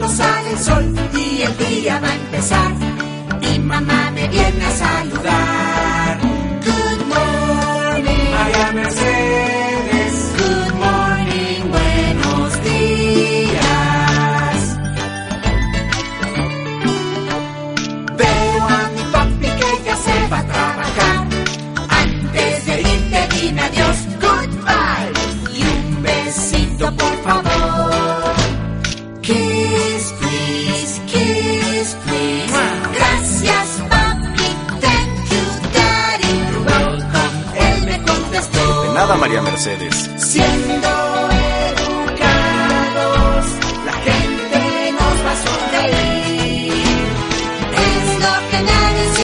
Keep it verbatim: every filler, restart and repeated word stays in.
cuando sale el sol y el día va a empezar. Mi mamá me viene a saludar. Good morning, María Mercedes. Good morning, buenos días. Veo a mi papi que ya se va a trabajar. Antes de irte dime adiós, goodbye. Y un besito por favor. Kiss, please, kiss, please. Gracias, papi, thank you, daddy. You're welcome, él me contestó. De nada, María Mercedes. Siendo